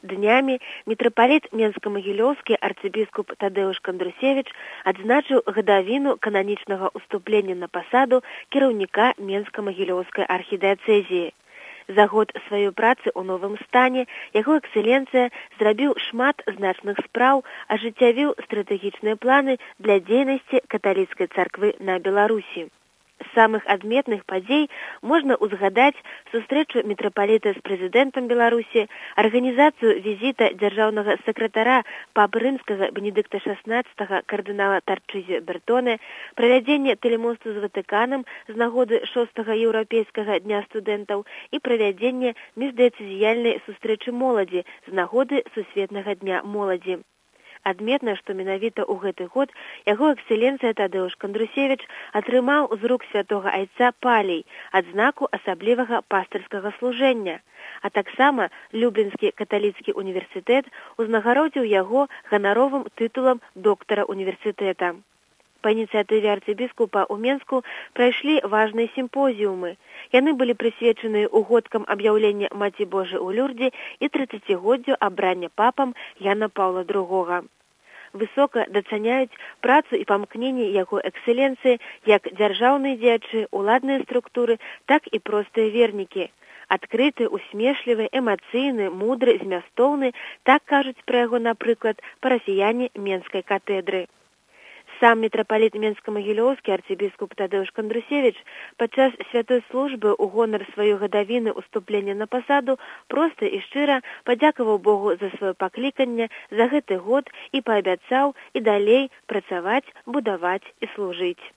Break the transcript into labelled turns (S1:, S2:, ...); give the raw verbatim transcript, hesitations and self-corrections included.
S1: Днямі мітрапаліт Менска-Магілёўскі арцыбіскуп Тадэуш Кандрусевіч адзначыў гадавіну кананічнага ўступлення на пасаду кіраўніка Менска-Магілёўскай архідыяцэзіі. За год сваёй працы ў новым стане яго эксцэленцыя зрабіў шмат значных спраў, ажыццявіў стратэгічныя планы для дзейнасці каталіцкай царквы на Беларусі. З самых адметных падзей можна ўзгадаць сустрэчу мітрапаліта з прэзідэнтам Беларусі, арганізацыю візіта дзяржаўнага сакратара папы рымскага Бенедыкта шаснаццатага кардынала Тарчызі Бертоне, правядзенне тэлемосту з Ватыканам з нагоды шостага еўрапейскага дня студэнтаў і правядзенне міждыяцэзіяльнай сустрэчы моладзі з нагоды сусветнага дня моладзі. Адметна, што менавіта ў гэты год яго эксцэленцыя Тадэуш Кандрусевіч атрымаў з рук святога айца палей, адзнаку асаблівага пастырскага служэння, а таксама Люблінскі каталіцкі універсітэт узнагародзіў яго ганаровым тытулам доктара універсітэта. Па ініцыятыве арцыбіскупа ў Менску прайшлі важныя сімпозіумы. Яны былі прысвечаны угодкам аб'яўлення Маці Божай у Люрдзе і трыццацігоддзю абрання папам Яна Паўла другога. Высока дацаняюць працу і памкненне яго эксцэленцыі як дзяржаўныя дзеячы, уладныя структуры, так і простыя вернікі. Адкрыты, усмешлівы, эмацыйны, мудры, змястоўны, так кажуць пра яго, напрыклад, парафіяне Менскай катедры. Сам мітрапаліт Менска-Магілёўскі арцыбіскуп Тадэуш Кандрусевіч падчас святой службы ў гонар сваёй гадавіны ўступлення на пасаду проста і шчыра падзякаваў Богу за сваё пакліканне за гэты год і паабяцаў і далей працаваць, будаваць і служыць.